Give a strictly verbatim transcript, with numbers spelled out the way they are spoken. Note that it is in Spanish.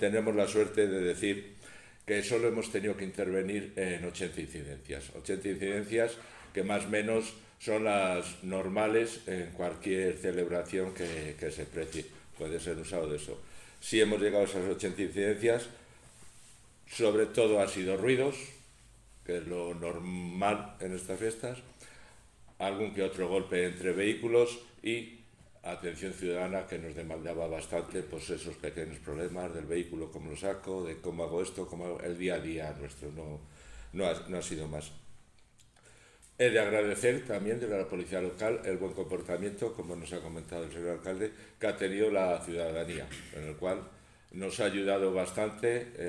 tenemos la suerte de decir que solo hemos tenido que intervenir en ochenta incidencias. ochenta incidencias que más o menos son las normales en cualquier celebración que, que se precie. Puede ser usado de eso. Si hemos llegado a esas ochenta incidencias, sobre todo ha sido ruidos, que es lo normal en estas fiestas, algún que otro golpe entre vehículos y atención ciudadana, que nos demandaba bastante pues esos pequeños problemas del vehículo, cómo lo saco, de cómo hago esto, cómo hago el día a día nuestro, no, no, ha, no ha sido más. He de agradecer también de la policía local el buen comportamiento, como nos ha comentado el señor alcalde, que ha tenido la ciudadanía, en el cual nos ha ayudado bastante. Eh,